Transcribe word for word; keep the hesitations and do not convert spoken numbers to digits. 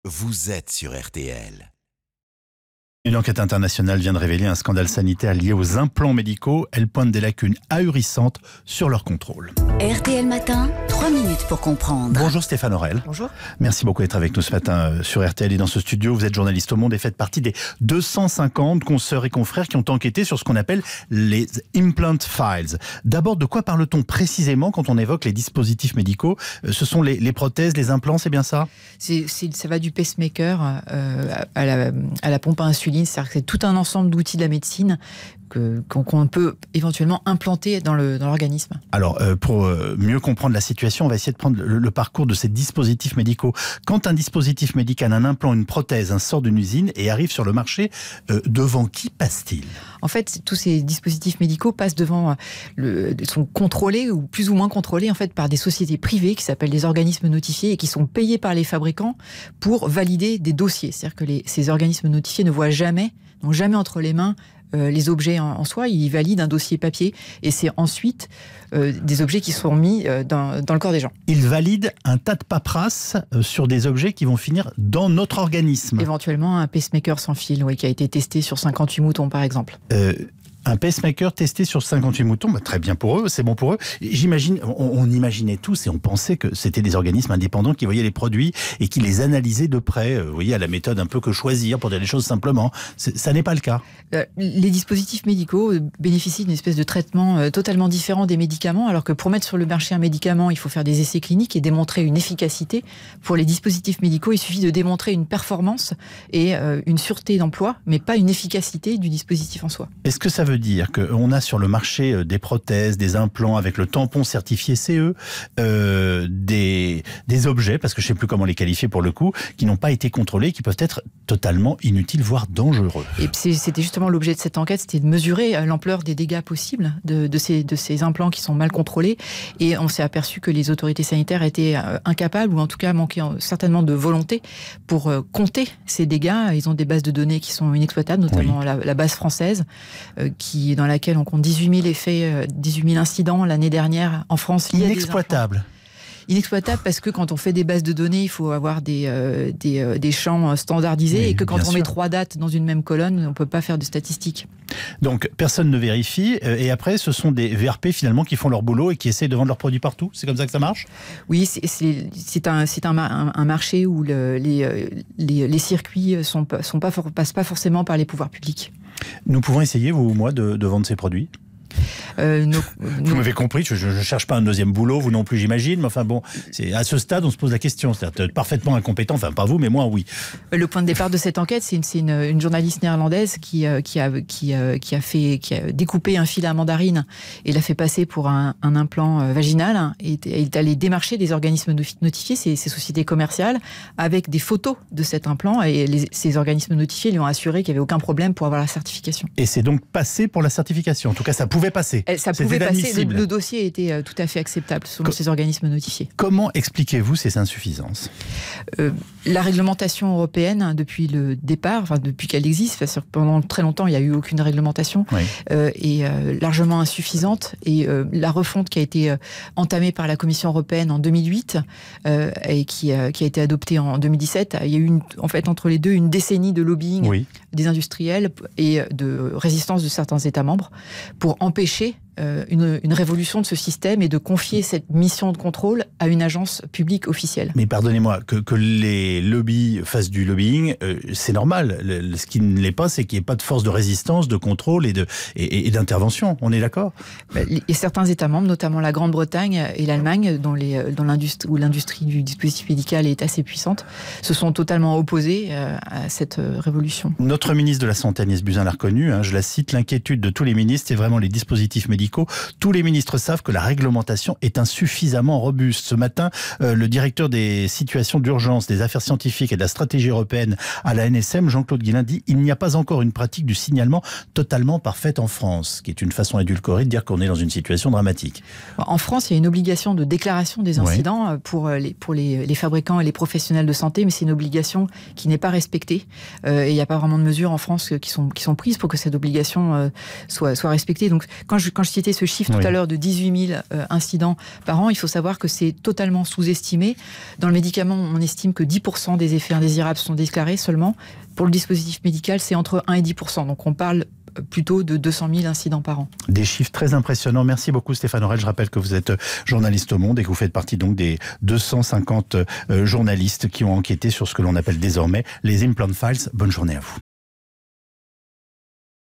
vous êtes sur R T L. Une enquête internationale vient de révéler un scandale sanitaire lié aux implants médicaux. Elle pointe des lacunes ahurissantes sur leur contrôle. R T L Matin, trois minutes pour comprendre. Bonjour Stéphane Aurel. Bonjour. Merci beaucoup d'être avec nous ce matin sur R T L et dans ce studio. Vous êtes journaliste au Monde et faites partie des deux cent cinquante consoeurs et confrères qui ont enquêté sur ce qu'on appelle les Implant Files. D'abord, de quoi parle-t-on précisément quand on évoque les dispositifs médicaux ? Ce sont les, les prothèses, les implants, c'est bien ça ? c'est, c'est, Ça va du pacemaker euh, à, la, à la pompe à insuline. C'est-à-dire que c'est tout un ensemble d'outils de la médecine que, qu'on, qu'on peut éventuellement implanter dans, le, dans l'organisme. Alors, euh, pour euh, mieux comprendre la situation, on va essayer de prendre le, le parcours de ces dispositifs médicaux. Quand un dispositif médical, un implant, une prothèse, un sort d'une usine et arrive sur le marché, euh, devant qui passe-t-il ? En fait, tous ces dispositifs médicaux passent devant, le, sont contrôlés ou plus ou moins contrôlés en fait par des sociétés privées qui s'appellent des organismes notifiés et qui sont payés par les fabricants pour valider des dossiers. C'est-à-dire que les, ces organismes notifiés ne voient jamais, n'ont jamais entre les mains euh, les objets en, en soi. Ils valident un dossier papier et c'est ensuite euh, des objets qui sont mis euh, dans, dans le corps des gens. Ils valident un tas de paperasses euh, sur des objets qui vont finir dans notre organisme. Éventuellement un pacemaker sans fil, oui, qui a été testé sur cinquante-huit moutons par exemple. Euh, Un pacemaker testé sur cinquante-huit moutons, bah très bien pour eux, c'est bon pour eux. J'imagine, on, on imaginait tous et on pensait que c'était des organismes indépendants qui voyaient les produits et qui les analysaient de près. Euh, vous voyez, à la méthode un peu que choisir pour dire les choses simplement. C'est, ça n'est pas le cas. Euh, les dispositifs médicaux bénéficient d'une espèce de traitement euh, totalement différent des médicaments, alors que pour mettre sur le marché un médicament, il faut faire des essais cliniques et démontrer une efficacité. Pour les dispositifs médicaux, il suffit de démontrer une performance et euh, une sûreté d'emploi, mais pas une efficacité du dispositif en soi. Est-ce que ça veut dire qu'on a sur le marché des prothèses, des implants avec le tampon certifié C E, euh, des, des objets, parce que je ne sais plus comment les qualifier pour le coup, qui n'ont pas été contrôlés, qui peuvent être totalement inutiles, voire dangereux. Et c'était justement l'objet de cette enquête, c'était de mesurer l'ampleur des dégâts possibles de, de, ces, de ces implants qui sont mal contrôlés. Et on s'est aperçu que les autorités sanitaires étaient incapables, ou en tout cas manquaient certainement de volonté pour compter ces dégâts. Ils ont des bases de données qui sont inexploitables, notamment oui. la, la base française, euh, qui dans laquelle on compte dix-huit mille effets, dix-huit mille incidents l'année dernière en France. Inexploitable. Inexploitable parce que quand on fait des bases de données, il faut avoir des, euh, des, euh, des champs standardisés oui, et que quand on sûr. met trois dates dans une même colonne, on ne peut pas faire de statistiques. Donc personne ne vérifie euh, et après ce sont des V R P finalement qui font leur boulot et qui essaient de vendre leurs produits partout. C'est comme ça que ça marche ? Oui, c'est, c'est, c'est, un, c'est un, un, un marché où le, les, les, les circuits sont, sont pas, passent pas forcément par les pouvoirs publics. Nous pouvons essayer, vous ou moi, de, de vendre ces produits ? Euh, nos, vous nos... m'avez compris, je ne cherche pas un deuxième boulot, vous non plus j'imagine, mais enfin bon, c'est, à ce stade on se pose la question, c'est-à-dire parfaitement incompétent, enfin pas vous mais moi oui. Le point de départ de cette enquête, c'est une, c'est une, une journaliste néerlandaise qui, euh, qui, a, qui, euh, qui, a fait, qui a découpé un fil à mandarine et l'a fait passer pour un, un implant euh, vaginal et est allée démarcher des organismes notifiés, ces, ces sociétés commerciales, avec des photos de cet implant et les, ces organismes notifiés lui ont assuré qu'il n'y avait aucun problème pour avoir la certification. Et c'est donc passé pour la certification, en tout cas ça pouvait passer. Ça pouvait passer, le, le dossier était euh, tout à fait acceptable selon Co- ces organismes notifiés. Comment expliquez-vous ces insuffisances ? euh, La réglementation européenne, depuis le départ, enfin depuis qu'elle existe, parce que pendant très longtemps il n'y a eu aucune réglementation, oui. euh, est euh, largement insuffisante. Et euh, la refonte qui a été euh, entamée par la Commission européenne en deux mille huit euh, et qui, euh, qui a été adoptée en deux mille dix-sept, il y a eu une, en fait entre les deux une décennie de lobbying oui. des industriels et de résistance de certains États membres pour empêcher Une, une révolution de ce système et de confier cette mission de contrôle à une agence publique officielle. Mais pardonnez-moi, que, que les lobbies fassent du lobbying, euh, c'est normal. Le, ce qui ne l'est pas, c'est qu'il n'y ait pas de force de résistance, de contrôle et, de, et, et d'intervention. On est d'accord ? Et certains États membres, notamment la Grande-Bretagne et l'Allemagne, dont, les, dont l'industrie, où l'industrie du dispositif médical est assez puissante, se sont totalement opposés à cette révolution. Notre ministre de la Santé, Agnès Buzyn, l'a reconnu, hein, je la cite, l'inquiétude de tous les ministres, c'est vraiment les dispositifs médicaux. Tous les ministres savent que la réglementation est insuffisamment robuste. Ce matin, euh, le directeur des situations d'urgence, des affaires scientifiques et de la stratégie européenne à la N S M, Jean-Claude Guillain, dit « Il n'y a pas encore une pratique du signalement totalement parfaite en France », qui est une façon édulcorée de dire qu'on est dans une situation dramatique. En France, il y a une obligation de déclaration des incidents oui. pour, les, pour les, les fabricants et les professionnels de santé, mais c'est une obligation qui n'est pas respectée. Euh, et il n'y a pas vraiment de mesures en France qui sont, qui sont prises pour que cette obligation euh, soit, soit respectée. Donc, quand je, quand je citais ce chiffre oui. tout à l'heure de dix-huit mille euh, incidents par an, il faut savoir que c'est totalement sous-estimé. Dans le médicament, on estime que dix pour cent des effets indésirables sont déclarés seulement. Pour le dispositif médical, c'est entre un et dix pour cent. Donc on parle plutôt de deux cent mille incidents par an. Des chiffres très impressionnants. Merci beaucoup Stéphane Aurel. Je rappelle que vous êtes journaliste au Monde et que vous faites partie donc des deux cent cinquante journalistes qui ont enquêté sur ce que l'on appelle désormais les implant files. Bonne journée à vous.